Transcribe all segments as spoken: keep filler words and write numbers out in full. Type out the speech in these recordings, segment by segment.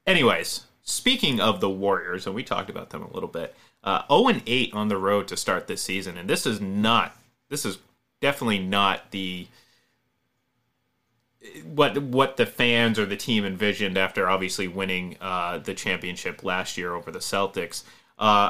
anyways, speaking of the Warriors, and we talked about them a little bit, uh, oh and eight on the road to start this season, and this is not, this is definitely not the what what the fans or the team envisioned after obviously winning uh, the championship last year over the Celtics. Uh,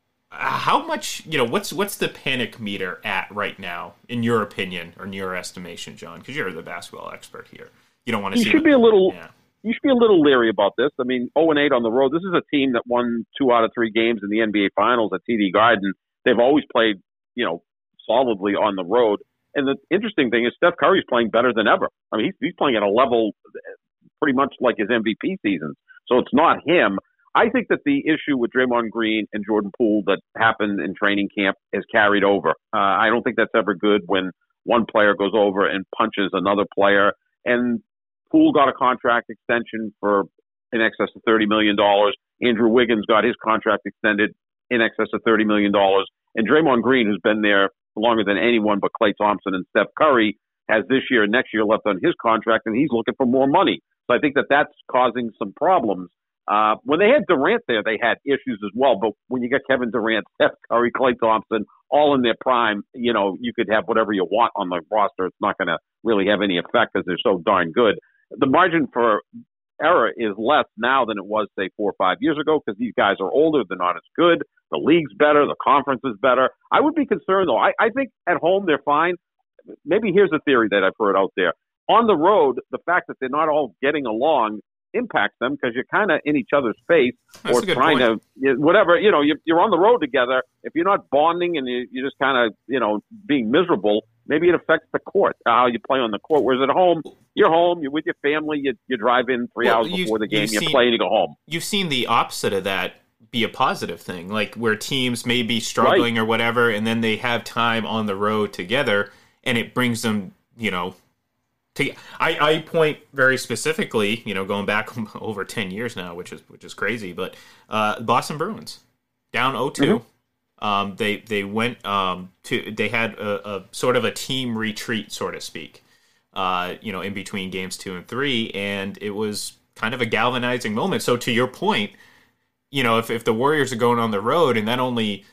how much, you know, what's what's the panic meter at right now, in your opinion or in your estimation, John? Because you're the basketball expert here. You don't want to you see. should them. be a little. Yeah. You should be a little leery about this. I mean, oh and eight on the road. This is a team that won two out of three games in the N B A Finals at T D Garden. They've always played, you know, solidly on the road. And the interesting thing is Steph Curry's playing better than ever. I mean, he's, he's playing at a level pretty much like his M V P seasons. So it's not him. I think that the issue with Draymond Green and Jordan Poole that happened in training camp is carried over. Uh, I don't think that's ever good when one player goes over and punches another player. And Poole got a contract extension for in excess of thirty million dollars. Andrew Wiggins got his contract extended in excess of thirty million dollars. And Draymond Green, who's been there longer than anyone but Klay Thompson and Steph Curry, has this year and next year left on his contract, and he's looking for more money. So I think that that's causing some problems. Uh, when they had Durant there, they had issues as well. But when you get Kevin Durant, Steph Curry, Klay Thompson, all in their prime, you know, you could have whatever you want on the roster. It's not going to really have any effect because they're so darn good. The margin for error is less now than it was, say, four or five years ago because these guys are older. They're not as good. The league's better. The conference is better. I would be concerned, though. I, I think at home they're fine. Maybe here's a theory that I've heard out there. On the road, the fact that they're not all getting along impacts them because you're kind of in each other's face That's or trying point. to, whatever, you know, you're, you're on the road together. If you're not bonding and you, you're just kind of, you know, being miserable, maybe it affects the court, how you play on the court. Whereas at home, you're home, you're with your family, you, you drive in three well, hours before the game, you play and you go home. You've seen the opposite of that be a positive thing, like where teams may be struggling right. or whatever, and then they have time on the road together, and it brings them, you know, to, I, I point very specifically, you know, going back over ten years now, which is which is crazy, but uh, Boston Bruins down oh two. Mm-hmm. Um, they they went um, to they had a, a sort of a team retreat, so to speak, uh, you know, in between games two and three, and it was kind of a galvanizing moment. So to your point, you know, if if the Warriors are going on the road and that only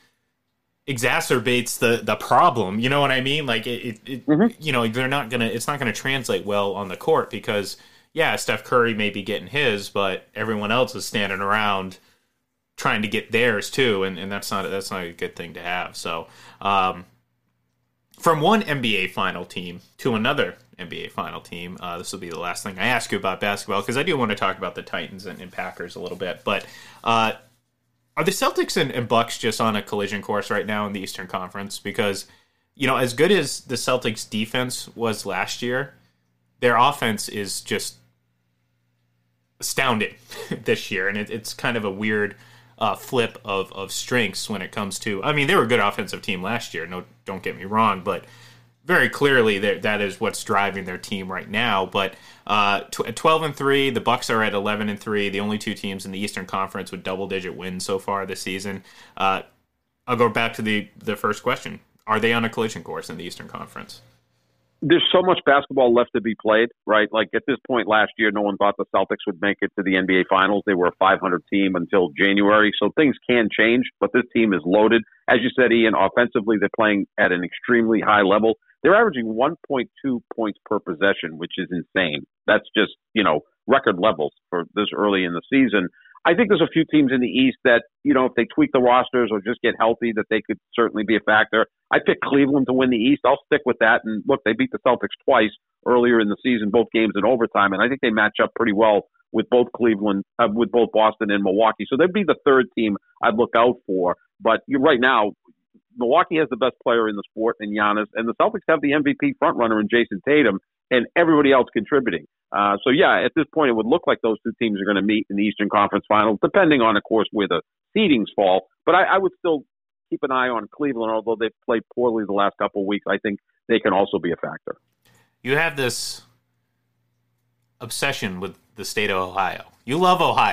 exacerbates the the problem, you know what I mean? Like it, it, it mm-hmm. you know, they're not gonna, it's not gonna translate well on the court because yeah, Steph Curry may be getting his, but everyone else is standing around trying to get theirs too, and, and that's not that's not a good thing to have. So, um, from one N B A final team to another N B A final team, uh, this will be the last thing I ask you about basketball because I do want to talk about the Titans and, and Packers a little bit, but. Uh, Are the Celtics and, and Bucks just on a collision course right now in the Eastern Conference? Because, you know, as good as the Celtics' defense was last year, their offense is just astounding this year. And it, it's kind of a weird uh, flip of, of strengths when it comes to... I mean, they were a good offensive team last year. No, don't get me wrong. But very clearly, that is what's driving their team right now. But uh, at twelve and three, the Bucks are at eleven and three, the only two teams in the Eastern Conference with double-digit wins so far this season. Uh, I'll go back to the, the first question. Are they on a collision course in the Eastern Conference? There's so much basketball left to be played, right? Like at this point last year, no one thought the Celtics would make it to the N B A Finals. They were a five hundred team until January, so things can change, but this team is loaded. As you said, Ian, offensively, they're playing at an extremely high level. They're averaging one point two points per possession, which is insane. That's just, you know, record levels for this early in the season. I think there's a few teams in the East that, you know, if they tweak the rosters or just get healthy, that they could certainly be a factor. I picked Cleveland to win the East. I'll stick with that. And look, they beat the Celtics twice earlier in the season, both games in overtime. And I think they match up pretty well with both Cleveland, uh, with both Boston and Milwaukee. So they'd be the third team I'd look out for. But you're right now, Milwaukee has the best player in the sport in Giannis, and the Celtics have the M V P frontrunner in Jason Tatum, and everybody else contributing. Uh, so, yeah, at this point, it would look like those two teams are going to meet in the Eastern Conference Finals, depending on, of course, where the seedings fall. But I, I would still keep an eye on Cleveland, although they've played poorly the last couple of weeks. I think they can also be a factor. You have this obsession with the state of Ohio. You love Ohio.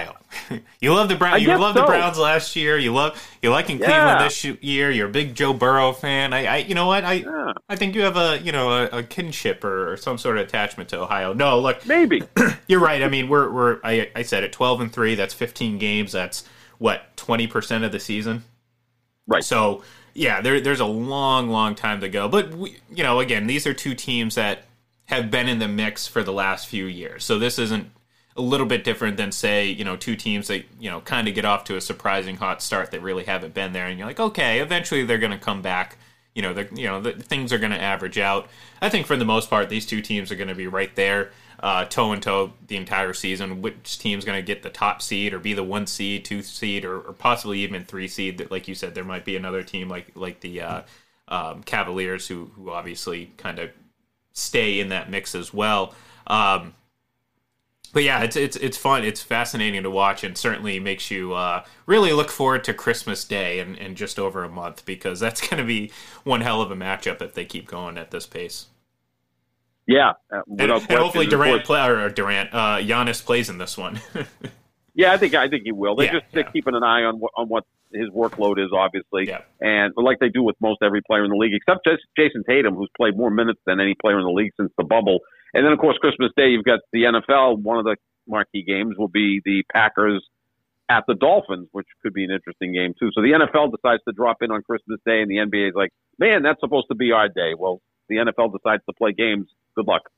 You love the Browns. You love so. the Browns last year. You love you like in yeah. Cleveland this year. You're a big Joe Burrow fan. I, I you know what? I yeah. I think you have a you know a, a kinship or, or some sort of attachment to Ohio. No, look, maybe you're right. I mean, we're we're I, I said it, twelve and three. That's fifteen games. That's what, twenty percent of the season. Right. So yeah, there there's a long long time to go. But we, you know, again, these are two teams that have been in the mix for the last few years. So this isn't a little bit different than, say, you know, two teams that, you know, kind of get off to a surprising hot start that really haven't been there, and you're like, okay, eventually they're going to come back. You know, the you know the things are going to average out. I think for the most part, these two teams are going to be right there, uh, toe and toe the entire season. Which team's going to get the top seed or be the one seed, two seed, or, or possibly even three seed? Like you said, there might be another team like like the uh, um, Cavaliers who who obviously kind of stay in that mix as well. Um, But yeah, it's it's it's fun. It's fascinating to watch, and certainly makes you uh, really look forward to Christmas Day in, in just over a month, because that's going to be one hell of a matchup if they keep going at this pace. Yeah, uh, and, and hopefully Durant play, or Durant, uh, Giannis plays in this one. yeah, I think I think he will. They yeah, just they're yeah. keeping an eye on what on what his workload is, obviously, yeah. and like they do with most every player in the league, except just Jason Tatum, who's played more minutes than any player in the league since the bubble. And then, of course, Christmas Day, you've got the N F L. One of the marquee games will be the Packers at the Dolphins, which could be an interesting game, too. So the N F L decides to drop in on Christmas Day, and the N B A is like, man, that's supposed to be our day. Well, the N F L decides to play games. Good luck.